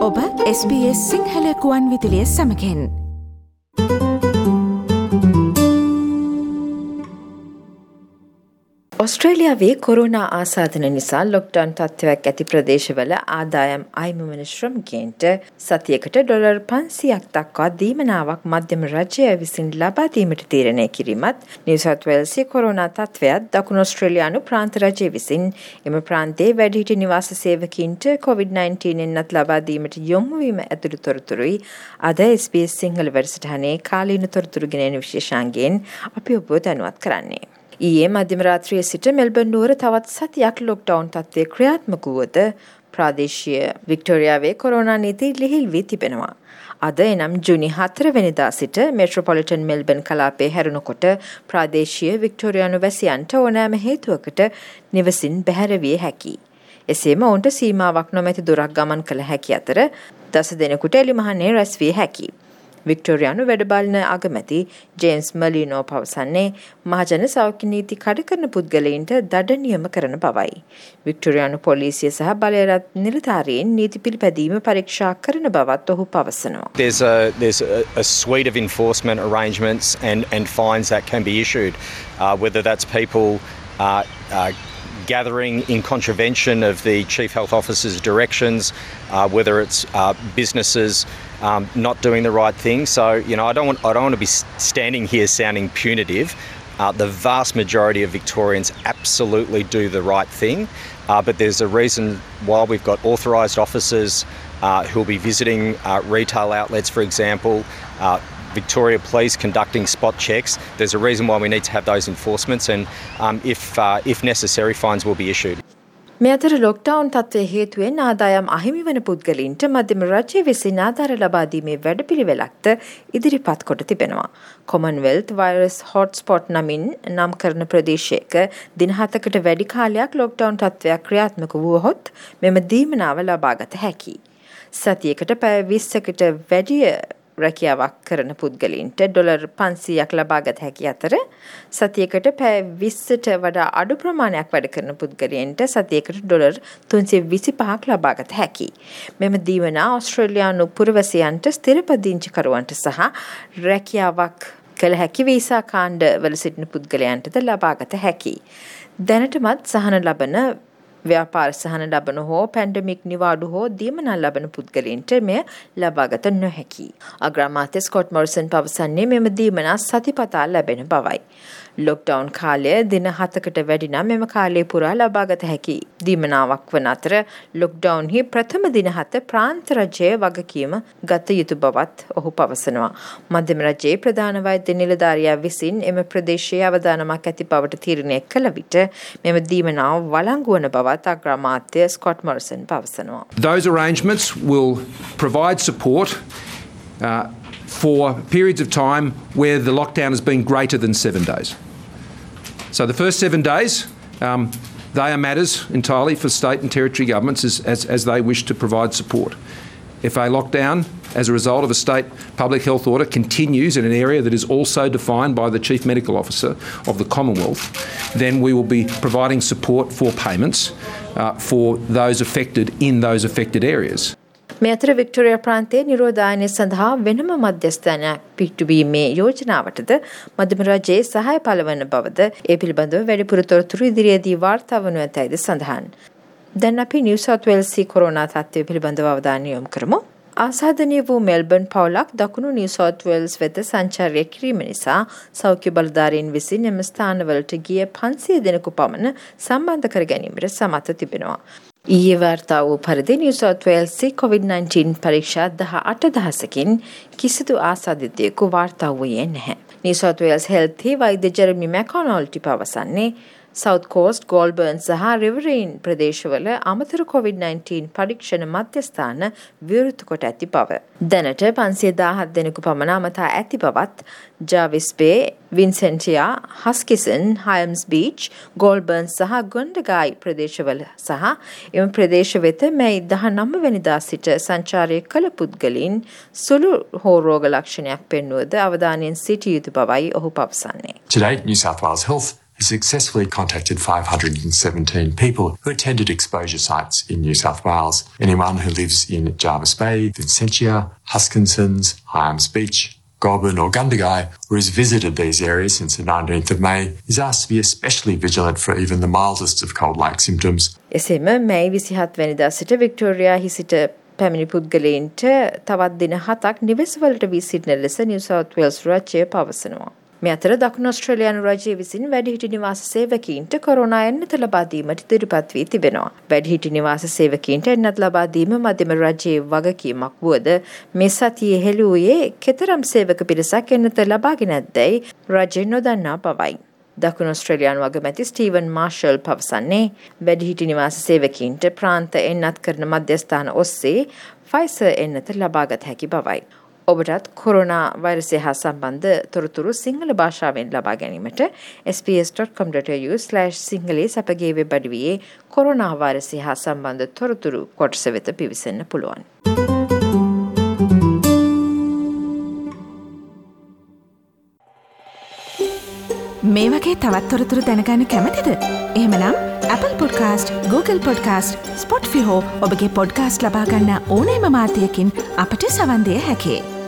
ඔබ SBS සිංහල ගුවන් විදුලිය සමගින් ඔස්ට්‍රේලියාවේ කොරෝනා ආසාදන නිසා ලොක්ඩවුන් තත්ත්වයක් ඇති ප්‍රදේශවල ආදායම් අයිමි වන ශ්‍රමිකයන්ට සතියකට ඩොලර් 500ක් දක්වා දීමනාවක් මධ්‍යම රජය විසින් ලබා දීමට තීරණය කිරීමත් නිව් සවුත් වේල්ස්යේ කොරෝනා තත්ත්වයත් දකුණු ඔස්ට්‍රේලියානු ප්‍රාන්ත රජය විසින් එම ප්‍රාන්තයේ වැඩිහිටි නිවාස සේවකීන්ට COVID-19 එන්නත් ලබා දීමට යොමු වීම ඇතුළු තොරතුරුයි අද SBS සිංහල වැඩසටහනේ කාලීන තොරතුරු ගෙනෙන විශේෂාංගයෙන් අපි ඔබව දැනුවත් කරන්නේ. ඊයේ මධ්‍යම රාත්‍රියේ සිට මෙල්බර්න් නුවර තවත් සතියක් ලොක්ඩවුන් තත්ත්වය ක්‍රියාත්මක වුවද ප්‍රාදේශීය වික්ටෝරියාවේ කොරෝනා නීති ලිහිල් වී තිබෙනවා. අද එනම් ජූනි 4 වෙනිදා සිට මෙට්‍රොපොලිටන් මෙල්බර්න් කලාපයේ හැරුණකොට ප්‍රාදේශීය වික්ටෝරියානු වැසියන්ට ඕනෑම හේතුවකට නිවසින් බැහැර විය හැකියි. එසේම ඔවුන්ට සීමාවක් නොමැති දුරක් ගමන් කළ හැකි අතර දස දෙනෙකුට එළිමහනේ රැස් විය හැකියි. වික්ටෝරියානු වැඩබාලන අගමැති ජේම්ස් මර්ලිනෝ පවසන්නේ මහජන සෞඛ්‍ය නීති කඩ කරන පුද්ගලයින්ට දඩ නියම කරන බවයි. වික්ටෝරියානු පොලිසිය සහ බලයරත් නිලධාරීන් නීති පිළිපැදීම පරීක්ෂා කරන බවත් ඔහු පවසනවා. There's a suite of enforcement arrangements and fines that can be issued, whether that's people gathering in contravention of the Chief Health Officer's directions, whether it's businesses not doing the right thing. So, I don't want to be standing here sounding punitive. The vast majority of Victorians absolutely do the right thing, but there's a reason why we've got authorised officers who'll be visiting retail outlets, for example, Victoria Police conducting spot checks. There's a reason why we need to have those enforcements, and if necessary, fines will be issued. මේ අතර lockdown තත්ත්වයේ හේතුවෙන් ආදායම් අහිමි වන පුද්ගලයින්ට මධ්‍යම රජය විසින් ආධාර ලබා දීමේ වැඩපිළිවෙලක්ද ඉදිරිපත් කොට තිබෙනවා. කොමන්වෙල්ත් වෛරස් හොට්ස්පොට් නමින් නම් කරන ප්‍රදේශයක දින 7කට වැඩි කාලයක් ලොක්ඩවුන් තත්ත්වයක් ක්‍රියාත්මක වුවහොත් මෙම දීමනාව ලබාගත හැකියි. සතියකට පැය 20කට වැඩිය රැකියාවක් කරන පුද්ගලයින්ට ඩොලර් 500ක් ලබාගත හැකි අතර සතියකට පැය 20ට වඩා අඩු ප්‍රමාණයක් වැඩ කරන පුද්ගලයන්ට සතියකට ඩොලර් 325ක් ලබාගත හැකියි. මෙම දීමනා ඔස්ට්‍රේලියානු පුරවැසියන්ට ස්ථිරපදිංචිකරුවන්ට සහ රැකියාවක් කළ හැකි වීසා කාණ්ඩ වල සිටින පුද්ගලයන්ටද ලබාගත හැකියි. දැනටමත් සහන ලබන ව්‍යාපාර සහන ලබන හෝ පැන්ඩමික් නිවාඩු හෝ දීමනා ලබන පුද්ගලයන්ට මෙය ලබාගත නොහැකි. අග්‍රාමාත්‍ය ස්කොට් මොරිසන් පවසන්නේ මෙම දීමනා සතිපතා ලැබෙන බවයි. ලොක්ඩවුන් කාලය දින 7කට වැඩි නම් මෙම කාලය පුරා ලබාගත හැකි දීමනාවක් වන අතර ලොක්ඩවුන්හි ප්‍රථම දින 7 ප්‍රාන්ත රජයේ වගකීම ගත යුතු බවත් ඔහු පවසනවා. මධ්‍යම රජයේ ප්‍රධාන වෛද්‍ය නිලධාරියා විසින් එම ප්‍රදේශයේ අවදානමක් ඇති බවට තීරණය කළ විට මෙම දීමනාව වළංගු වන බවත් අග්‍රාමාත්‍ය ස්කොට් මොරිසන් පවසනවා. Those arrangements will provide support for periods of time where the lockdown has been greater than 7 days. So the first 7 days, they are matters entirely for state and territory governments as they wish to provide support. If a lockdown as a result of a state public health order continues in an area that is also defined by the Chief Medical Officer of the Commonwealth, then we will be providing support for payments for those affected in those affected areas. මේ අතර Victoria ප්‍රාන්තයේ නිරෝධායනය සඳහා වෙනම මධ්‍යස්ථානයක් පිහිටුවීමේ යෝජනාවටද මධ්‍යම රජයේ සහාය පළවන බවද ඒ පිළිබඳව වැඩිපුර තොරතුරු ඉදිරියේදී වාර්තා වනු ඇතැයිද සඳහන්. දැන් අපි නිව් සවුත් වේල්ස්යේ කොරෝනා තත්ත්වය පිළිබඳව අවධානය යොමු කරමු. ආසාදනීය වූ මෙල්බර්න් පවුලක් දකුණු නිව් සවුත් වේල්ස් වෙත සංචාරය කිරීම නිසා සෞඛ්‍ය බලධාරීන් විසින් එම ස්ථානවලට ගිය 500 දෙනෙකු පමණ සම්බන්ධ කර ගැනීමට සමත් තිබෙනවා. ඊයේ වාර්තා වූ පරිදි නිව් සවුත් වේල්ස්යේ COVID-19 පරීක්ෂා 18,000කින් කිසිදු ආසාදිතයෙකු වාර්තා වූයේ නැහැ. නිව් සවුත් වේල්ස් හෙල්ත්හි වෛද්‍ය ජෙරමි මැකොනොල්ටි පවසන්නේ සවුත් කෝස්ට්, ගෝල්බර්න් සහ රිවරීන් ප්‍රදේශවල අමතර COVID-19 පරීක්ෂණ මධ්‍යස්ථාන විවෘත කොට ඇති බව. දැනට 517 දෙනෙකු පමණ අමතා ඇති බවත් ජාවිස් බේ, වින්සෙන්ටියා, හස්කිසන්, හයම්ස් බීච්, ගෝල්බර්න් සහ ගොන්ඩගායි ප්‍රදේශවල සහ එම ප්‍රදේශ වෙත මැයි 19 වෙනිදා සිට සංචාරය කළ පුද්ගලයින් සුළු හෝ රෝග ලක්ෂණයක් පෙන්වුවද අවධානයෙන් සිටිය යුතු බවයි ඔහු පවසන්නේ. Today, New South Wales Health has successfully contacted 517 people who attended exposure sites in New South Wales. Anyone who lives in Jervis Bay, Vincentia, Huskinsons, Hyams Beach, Goulburn or Gundagai, or has visited these areas since the 19th of May, is asked to be especially vigilant for even the mildest of cold-like symptoms. එසේම මැයි 27 වෙනිදා සිට වික්ටෝරියාහි සිට පැමිණි පුද්ගලයන්ට තවත් දින 7ක් නිවෙස්වලට වී සිටින ලෙස නිව් සවුත් වේල්ස් රාජ්‍යය පවසනවා. මේ අතර දකුණු ඔස්ට්‍රේලියානු රාජ්‍යය විසින් වැඩිහිටි නිවාස සේවකීන්ට කොරෝනා එන්නත ලබා දීමට ඉදිරිපත් වී තිබෙනවා. වැඩිහිටි නිවාස සේවකීන්ට එන්නත ලබා දීම මධ්‍යම රාජ්‍යයේ වගකීමක් වුවද මේ සතියේ හෙළි වූයේ කෙතරම් සේවක පිරිසක් එන්නත ලබාගෙන ඇද්දැයි රාජ්‍යය නොදන්නා බවයි. දකුණු ඔස්ට්‍රේලියානු අගමැති ස්ටීවන් මාර්ෂල් පවසන්නේ වැඩිහිටි නිවාස සේවකීන්ට ප්‍රාන්ත එන්නත් කරන මධ්‍යස්ථාන ඔස්සේ ෆයිසර් එන්නත ලබාගත හැකි බවයි. ඔබටත් කොරෝනා වෛරසය හා සම්බන්ධ තොරතුරු සිංහල භාෂාවෙන් ලබා ගැනීමට sbs.com.au/සිංහලේ අපගේ වෙබ් අඩවියේ කොරෝනා වෛරසය හා සම්බන්ධ තොරතුරු කොටස වෙත පිවිසෙන්න පුළුවන්. මේ වගේ තවත් තොරතුරු දැනගන්න කැමතිද? එහෙමනම් Apple Podcast, Google Podcast, Spotify හෝ ඔබගේ පොඩ්කාස්ට් ලබා ගන්න ඕනෑම මාධ්‍යයකින් අපට සවන් දිය හැකියි.